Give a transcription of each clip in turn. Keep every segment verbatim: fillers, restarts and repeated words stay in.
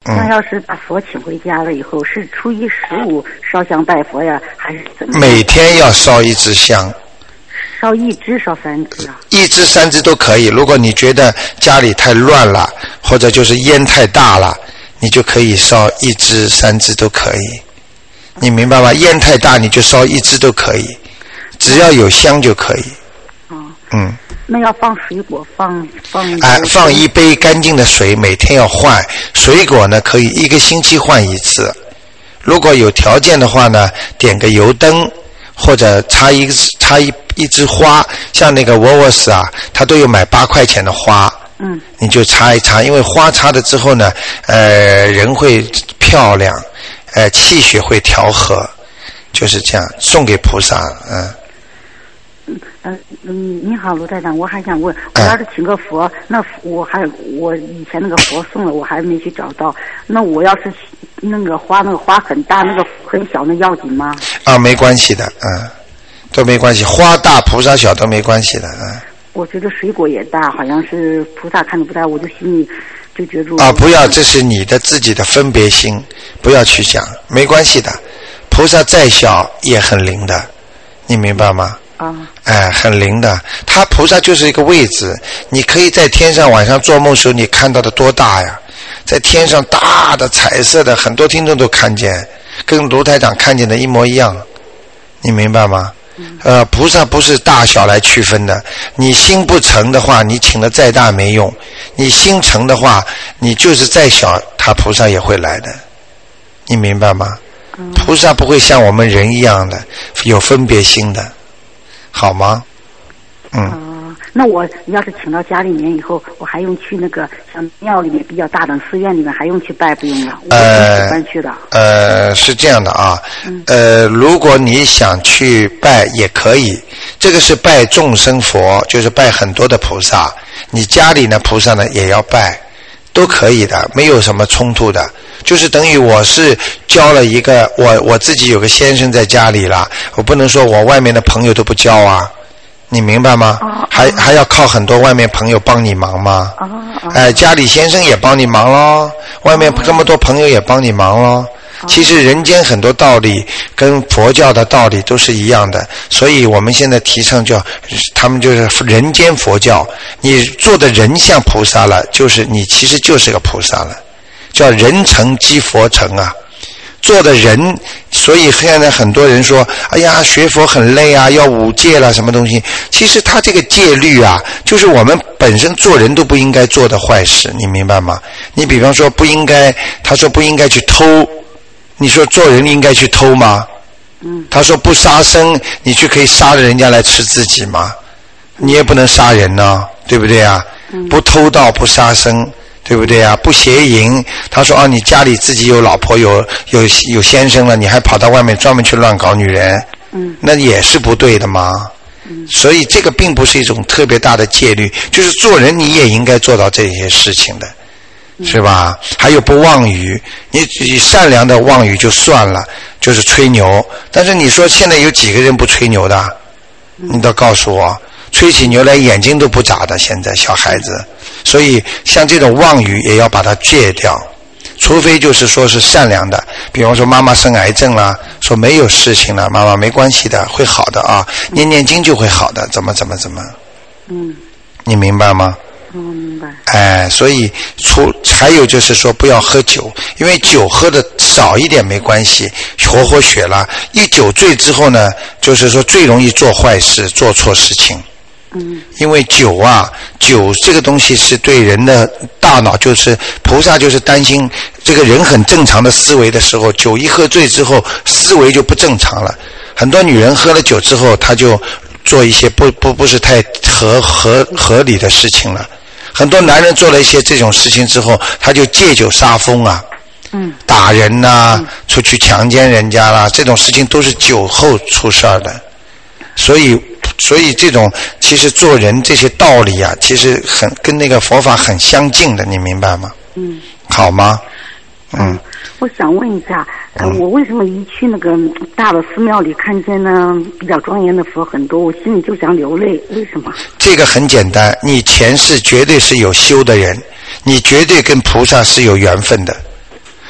那要是把佛请回家了以后，是初一十五烧香拜佛呀，还是怎么？ 每天要烧一支香。 烧一支，烧三支啊？ 一支、三支都可以。如果你觉得家里太乱了，或者就是烟太大了，你就可以烧一支、三支都可以。你明白吗？烟太大你就烧一支都可以，只要有香就可以。 哦。 嗯。 那要放水果，放放。 哎，放一杯干净的水，每天要换。水果呢，可以一个星期换一次。如果有条件的话呢，点个油灯。或者插一插一一枝花，像那个沃沃斯啊，他都有买八块钱的花， 嗯， 你就插一插，因为花插了之后呢，呃，人会漂亮，呃，气血会调和，就是这样，送给菩萨，嗯。 嗯嗯，你好，卢台长，我还想问，我要是请个佛，嗯、那我还我以前那个佛送了，我还没去找到。那我要是那个花，那个花很大，那个很小，那要紧吗？ 啊，没关系的，嗯，都没关系，花大菩萨小都没关系的，嗯。 我觉得水果也大，好像是菩萨看着不大，我就心里就觉住。 啊，不要，这是你的自己的分别心，不要去想，没关系的，菩萨再小也很灵的，你明白吗？ 啊， 哎，很灵的。他菩萨就是一个位置，你可以在天上晚上做梦时候，你看到的多大呀？在天上大的彩色的，很多听众都看见，跟卢台长看见的一模一样，你明白吗？嗯、呃，菩萨不是大小来区分的。你心不诚的话，你请的再大没用；你心诚的话，你就是再小，他菩萨也会来的。你明白吗？嗯、菩萨不会像我们人一样的有分别心的。好吗？嗯、 呃。那我要是请到家里面以后，我还用去那个像庙里面比较大的寺院里面，还用去拜不用了？我呃， 喜欢去的。 呃，是这样的啊。嗯、呃，如果你想去拜也可以，这个是拜众生佛，就是拜很多的菩萨。你家里呢，菩萨呢也要拜，都可以的，没有什么冲突的。就是等于我是交了一个我我自己有个先生在家里了，我不能说我外面的朋友都不交啊，你明白吗？ 哦、 还还要靠很多外面朋友帮你忙吗？ 哦哦、 哎，家里先生也帮你忙咯，外面这么多朋友也帮你忙咯。哦、其实人间很多道理跟佛教的道理都是一样的，所以我们现在提倡叫他们就是人间佛教，你做的人像菩萨了，就是你其实就是个菩萨了。叫人成即佛成啊，做的人，所以现在很多人说，哎呀，学佛很累啊，要五戒啦，什么东西？其实他这个戒律啊，就是我们本身做人都不应该做的坏事，你明白吗？你比方说不应该，他说不应该去偷，你说做人应该去偷吗？ 嗯。 他说不杀生，你去可以杀了人家来吃自己吗？你也不能杀人呢，对不对啊？ 嗯。 不偷盗，不杀生。对不对啊？不邪淫，他说啊，你家里自己有老婆有有有先生了，你还跑到外面专门去乱搞女人， 嗯， 那也是不对的嘛。 嗯，所以这个并不是一种特别大的戒律，就是做人你也应该做到这些事情的， 嗯、 是吧？还有不妄语，你善良的妄语就算了，就是吹牛。但是你说现在有几个人不吹牛的？ 嗯、 你倒告诉我。吹起牛来眼睛都不眨的，现在小孩子，所以像这种妄语也要把它戒掉，除非就是说是善良的，比方说妈妈生癌症了，说没有事情了，妈妈没关系的，会好的啊，念念经就会好的，怎么怎么怎么， 嗯， 你明白吗？ 嗯，明白。 哎，所以除还有就是说不要喝酒，因为酒喝的少一点没关系，活活血了，一酒醉之后呢，就是说最容易做坏事，做错事情。 嗯， 因为酒啊，酒这个东西是对人的大脑，就是菩萨就是担心这个人很正常的思维的时候，酒一喝醉之后，思维就不正常了。很多女人喝了酒之后，她就做一些不不不是太合合合理的事情了。很多男人做了一些这种事情之后，他就借酒杀疯啊， 嗯， 打人呐、啊嗯， 出去强奸人家啦，这种事情都是酒后出事儿的。所以，所以这种其实做人这些道理啊，其实很跟那个佛法很相近的，你明白吗？ 嗯， 好吗？嗯。 我想问一下，呃，我为什么一去那个大的寺庙里看见呢比较庄严的佛很多，我心里就想流泪？为什么？ 这个很简单，你前世绝对是有修的人，你绝对跟菩萨是有缘分的。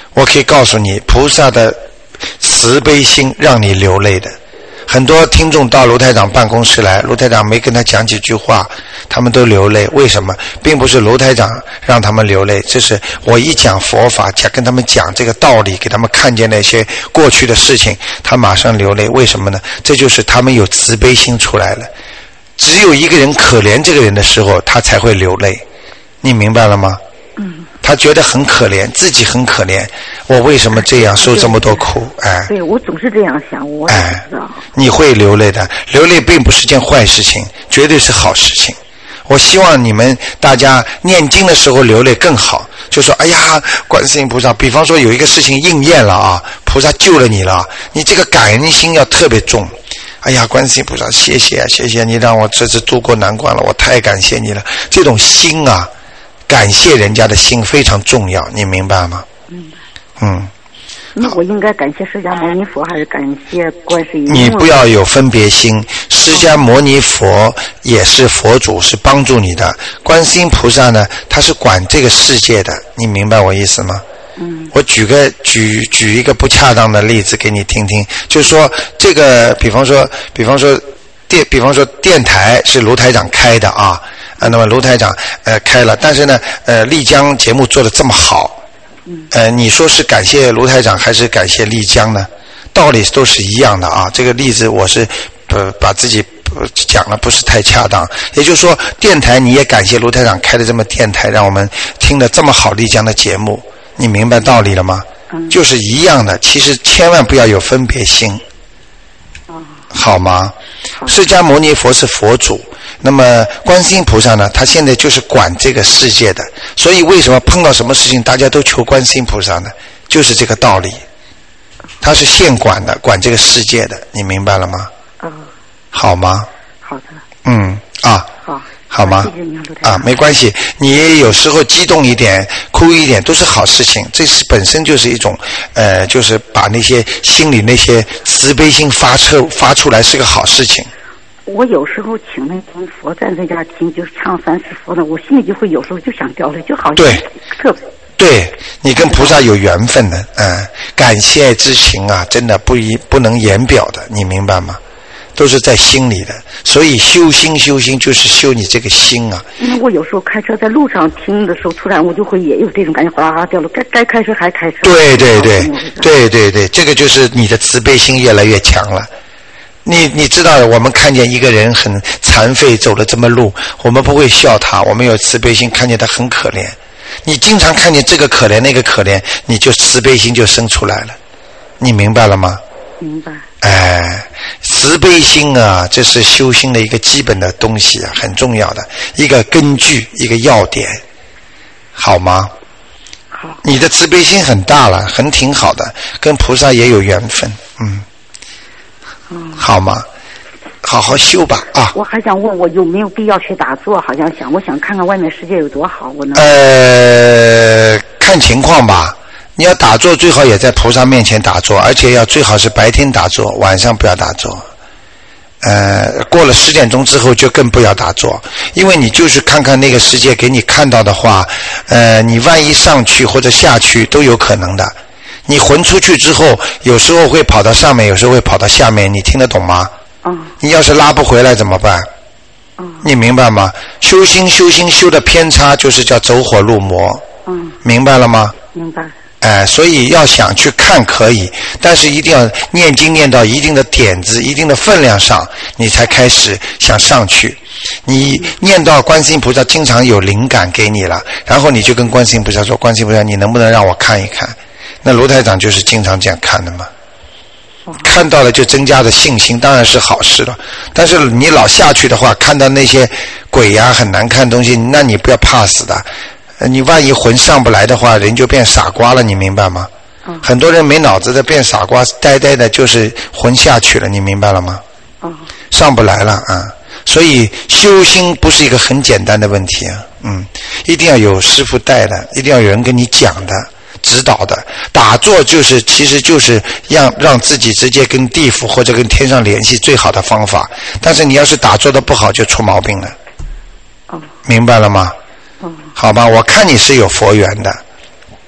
我可以告诉你，菩萨的慈悲心让你流泪的。很多听众到卢台长办公室来，卢台长没跟他讲几句话，他们都流泪。为什么？并不是卢台长让他们流泪，这是我一讲佛法，讲跟他们讲这个道理，给他们看见那些过去的事情，他马上流泪。为什么呢？这就是他们有慈悲心出来了。只有一个人可怜这个人的时候，他才会流泪。你明白了吗？ 嗯。 他觉得很可怜，自己很可怜，我为什么这样受这么多苦？哎， 对，我总是这样想，我哎知道。 你会流泪的，流泪并不是件坏事情，绝对是好事情。我希望你们大家念经的时候流泪更好，就说哎呀，观世音菩萨，比方说有一个事情应验了啊，菩萨救了你了，你这个感恩心要特别重。哎呀，观世音菩萨，谢谢啊，谢谢你让我这次渡过难关了，我太感谢你了。这种心啊，感谢人家的心非常重要，你明白吗？ 明白。 嗯。 那我应该感谢释迦牟尼佛，还是感谢观世音？ 你不要有分别心，释迦牟尼佛也是佛主，是帮助你的。观世音菩萨呢，他是管这个世界的，你明白我意思吗？ 嗯。 我举个举举一个不恰当的例子给你听听，就是说这个，比方说，比方说电，比方说电台是卢台长开的啊，啊，那么卢台长呃开了，但是呢，呃，丽江节目做得这么好。呃，你说是感谢卢台长还是感谢丽江呢？道理都是一样的啊。这个例子我是呃把自己讲了不是太恰当。也就是说，电台你也感谢卢台长开的这么电台，让我们听了这么好丽江的节目，你明白道理了吗？ 嗯。 就是一样的，其实千万不要有分别心。 哦。 好吗？ 好。 释迦牟尼佛是佛主。那么观世音菩萨呢，他现在就是管这个世界的，所以为什么碰到什么事情大家都求观世音菩萨呢？就是这个道理，他是现管的，管这个世界的，你明白了吗？ 哦。 好吗？ 好的。 嗯啊。 好。 好吗？ 谢谢你，卢台长。 啊，没关系，你有时候激动一点、哭一点都是好事情，这是本身就是一种，呃，就是把那些心里那些慈悲心发出发出来是个好事情。 我有时候请那尊佛在在家听，就是唱三世佛的，我心里就会有时候就想掉泪，就好像对特别。 对，你跟菩萨有缘分的，嗯，感谢之情啊，真的不一不能言表的，你明白吗？都是在心里的，所以修心修心就是修你这个心啊。 因为我有时候开车在路上听的时候，突然我就会也有这种感觉，哗啦啦掉了，该该开车还开车。 对对对对对对，这个就是你的慈悲心越来越强了。你你知道，我们看见一个人很残废走了这么路，我们不会笑他，我们有慈悲心，看见他很可怜。你经常看见这个可怜那个可怜，你就慈悲心就生出来了。你明白了吗？ 明白。 哎，慈悲心啊，这是修心的一个基本的东西啊，很重要的一个根据，一个要点，好吗？ 好。 你的慈悲心很大了，很挺好的，跟菩萨也有缘分，嗯。 嗯， 好吗？好好修吧啊！ 我还想问我有没有必要去打坐？好像想，我想看看外面世界有多好，我能。 呃，看情况吧。你要打坐，最好也在菩萨面前打坐，而且要最好是白天打坐，晚上不要打坐。呃，过了十点钟之后就更不要打坐，因为你就是看看那个世界给你看到的话，呃，你万一上去或者下去都有可能的。你魂出去之后，有时候会跑到上面，有时候会跑到下面，你听得懂吗？ 嗯。 你要是拉不回来怎么办？ 嗯。 你明白吗？修心修心修的偏差，就是叫走火入魔。 嗯。 明白了吗？ 明白。 哎、呃，所以要想去看可以，但是一定要念经念到一定的点子、一定的分量上，你才开始想上去。你念到观世音菩萨经常有灵感给你了，然后你就跟观世音菩萨说：“观世音菩萨，你能不能让我看一看？”那卢台长就是经常这样看的嘛，看到了就增加的信心，当然是好事了。但是你老下去的话，看到那些鬼呀、啊、很难看的东西，那你不要怕死的。你万一魂上不来的话，人就变傻瓜了，你明白吗？ 嗯、 很多人没脑子的变傻瓜，呆呆的，就是魂下去了，你明白了吗？ 嗯、 上不来了啊！所以修心不是一个很简单的问题啊，嗯，一定要有师父带的，一定要有人跟你讲的。指导的打坐就是其实就是让让自己直接跟地府或者跟天上联系最好的方法，但是你要是打坐的不好就出毛病了。 哦， 明白了吗？ 哦， 好吧，我看你是有佛缘的，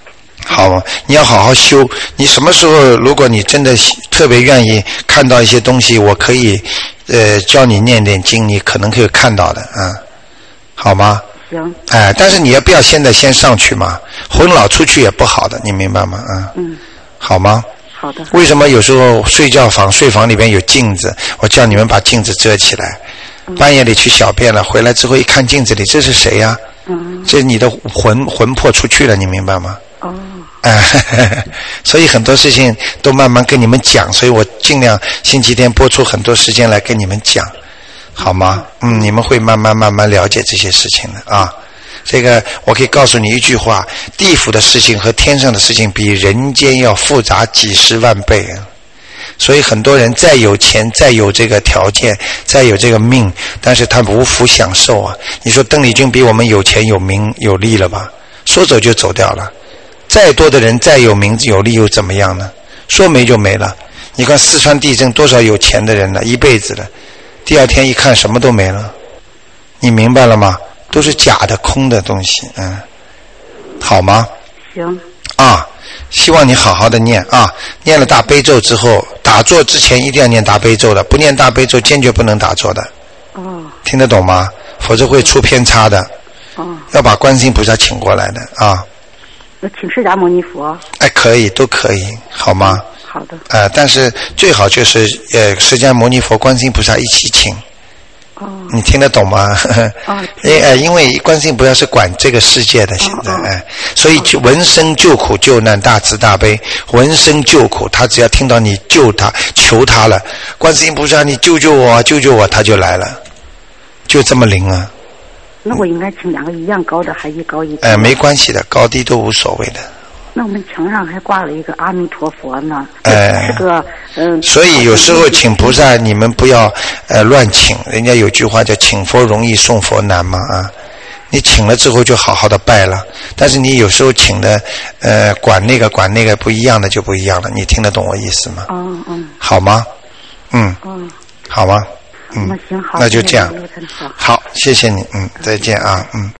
好吗？你要好好修。你什么时候，如果你真的特别愿意看到一些东西，我可以呃教你念点经，你可能可以看到的啊，好吗？ 行。 哎，但是你要不要现在先上去嘛？昏老出去也不好的，你明白吗？啊。 嗯。 好吗？ 好的。 为什么有时候睡觉房、睡房里边有镜子？我叫你们把镜子遮起来。嗯、半夜里去小便了，回来之后一看镜子里，这是谁呀、啊？嗯。这是你的魂魂魄出去了，你明白吗？ 哦。 哎，所以很多事情都慢慢跟你们讲，所以我尽量星期天播出很多时间来跟你们讲，好吗？嗯，你们会慢慢慢慢了解这些事情的啊。这个我可以告诉你一句话：地府的事情和天上的事情比人间要复杂几十万倍啊。所以很多人再有钱，再有这个条件，再有这个命，但是他无福享受啊。你说邓丽君比我们有钱有名有利了吧？说走就走掉了。再多的人再有名有利又怎么样呢？说没就没了。你看四川地震多少有钱的人呢？一辈子了，第二天一看什么都没了。你明白了吗？都是假的空的东西，嗯，好吗？ 行。 啊，希望你好好的念啊！念了大悲咒之后，打坐之前一定要念大悲咒的，不念大悲咒坚决不能打坐的。 哦。 听得懂吗？否则会出偏差的。 哦。 要把观世音菩萨请过来的啊。 请释迦牟尼佛。 哎，可以，都可以，好吗？ 好的。 呃，但是最好就是呃，释迦牟尼佛、观世音菩萨一起请。 哦。 你听得懂吗？ 哦。 因呃，因为观世音菩萨是管这个世界的，现在哎、呃，所以就闻声救苦救难，大慈大悲，闻声救苦，他只要听到你救他、求他了，观世音菩萨，你救救我，救救我，他就来了，就这么灵啊。 那我应该请两个一样高的，还一高一低？ 呃，没关系的，高低都无所谓的。 那我们墙上还挂了一个阿弥陀佛呢， 呃， 这个嗯、呃。 所以有时候请菩萨，你们不要呃乱请，人家有句话叫请佛容易送佛难嘛啊。你请了之后就好好的拜了，但是你有时候请的呃管那个管那个不一样的就不一样了，你听得懂我意思吗？ 嗯嗯。 好吗？嗯。 嗯。 好吗？嗯。 那行好。 那就这样。好，谢谢你，嗯，再见啊，嗯。